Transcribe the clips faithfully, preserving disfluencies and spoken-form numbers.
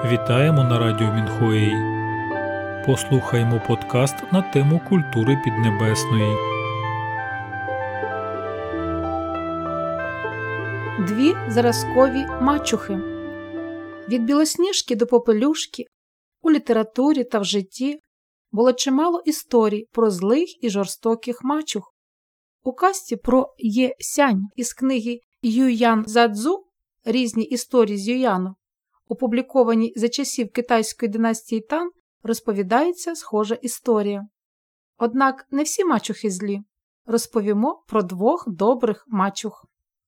Вітаємо на радіо Мінхуей. Послухаймо подкаст на тему культури Піднебесної. Дві зразкові мачухи. Від Білосніжки до Попелюшки у літературі та в житті було чимало історій про злих і жорстоких мачух. У казці про Є Сянь із книги Юян Задзу «Різні історії з Юяну», опублікованій за часів китайської династії Тан, розповідається схожа історія. Однак не всі мачухи злі. Розповімо про двох добрих мачух.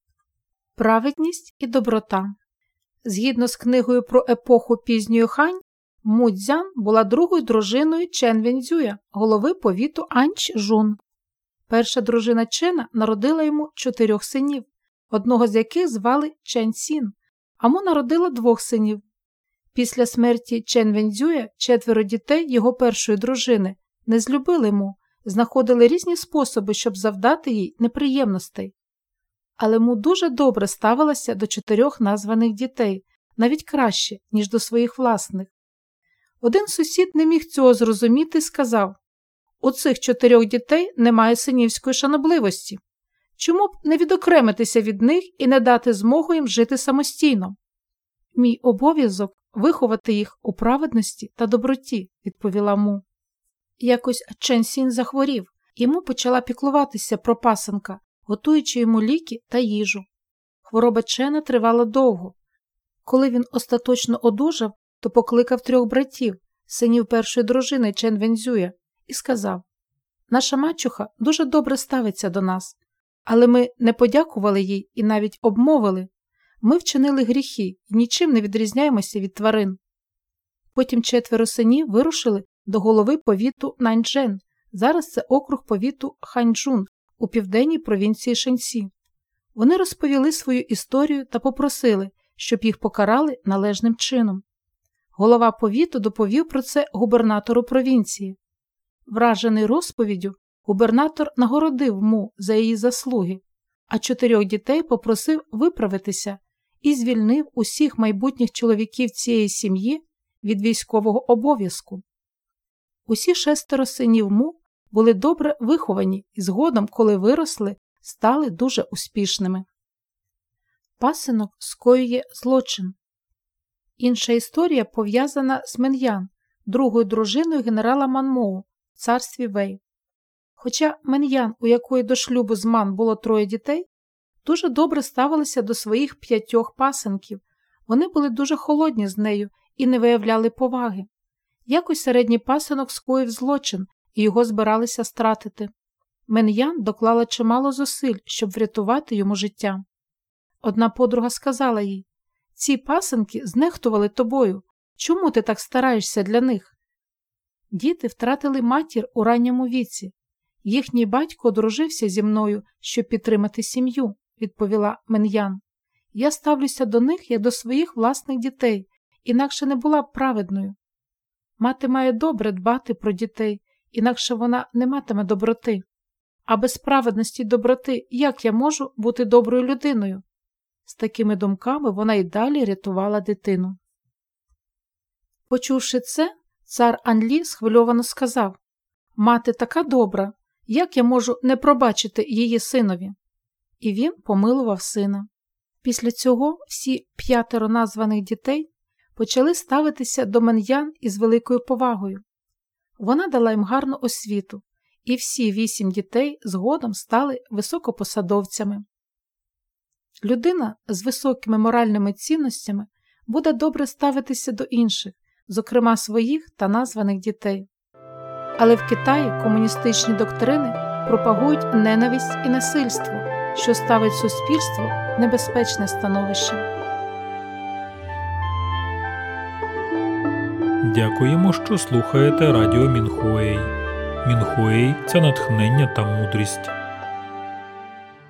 Праведність і доброта. Згідно з книгою про епоху пізньої Хань, Му Цзян була другою дружиною Чен Венцзюя, голови повіту Аньчжун. Перша дружина Чена народила йому чотирьох синів, одного з яких звали Чен Сін, а Му народила двох синів. Після смерті Чен Венцзюя четверо дітей його першої дружини не злюбили Му, знаходили різні способи, щоб завдати їй неприємностей. Але Му дуже добре ставилася до чотирьох названих дітей, навіть краще, ніж до своїх власних. Один сусід не міг цього зрозуміти і сказав: «У цих чотирьох дітей немає синівської шанобливості. Чому б не відокремитися від них і не дати змогу їм жити самостійно? Мій обов'язок – виховати їх у праведності та доброті», – відповіла Му. Якось Чен Сін захворів, і Му почала піклуватися про пасенка, готуючи йому ліки та їжу. Хвороба Чена тривала довго. Коли він остаточно одужав, то покликав трьох братів, синів першої дружини Чен Венцзюя, і сказав: «Наша мачуха дуже добре ставиться до нас, але ми не подякували їй і навіть обмовили. Ми вчинили гріхи і нічим не відрізняємося від тварин». Потім четверо синів вирушили до голови повіту Наньчжен, зараз це округ повіту Ханьчжун у південній провінції Шенсі. Вони розповіли свою історію та попросили, щоб їх покарали належним чином. Голова повіту доповів про це губернатору провінції. Вражений розповіддю, губернатор нагородив Му за її заслуги, а чотирьох дітей попросив виправитися і звільнив усіх майбутніх чоловіків цієї сім'ї від військового обов'язку. Усі шестеро синів Му були добре виховані і згодом, коли виросли, стали дуже успішними. Пасинок скоює злочин. Інша історія пов'язана з Мен'ян, другою дружиною генерала Манмоу в царстві Вей. Хоча Мен'ян, у якої до шлюбу з Ман було троє дітей, дуже добре ставилися до своїх п'ятьох пасенків. Вони були дуже холодні з нею і не виявляли поваги. Якось середній пасенок скоїв злочин, і його збиралися стратити. Мен'ян доклала чимало зусиль, щоб врятувати йому життя. Одна подруга сказала їй: «Ці пасенки знехтували тобою. Чому ти так стараєшся для них?» Діти втратили матір у ранньому віці. Їхній батько одружився зі мною, щоб підтримати сім'ю, відповіла Мен'ян. Я ставлюся до них, як до своїх власних дітей, інакше не була б праведною. Мати має добре дбати про дітей, інакше вона не матиме доброти. А без праведності й доброти як я можу бути доброю людиною? З такими думками вона й далі рятувала дитину. Почувши це, цар Анлі схвильовано сказав: «Мати така добра, як я можу не пробачити її синові?» І він помилував сина. Після цього всі п'ятеро названих дітей почали ставитися до Мен'ян із великою повагою. Вона дала їм гарну освіту, і всі вісім дітей згодом стали високопосадовцями. Людина з високими моральними цінностями буде добре ставитися до інших, зокрема своїх та названих дітей. Але в Китаї комуністичні доктрини пропагують ненависть і насильство, що ставить суспільство в небезпечне становище. Дякуємо, що слухаєте радіо Мінхуей. Мінхуей – це натхнення та мудрість.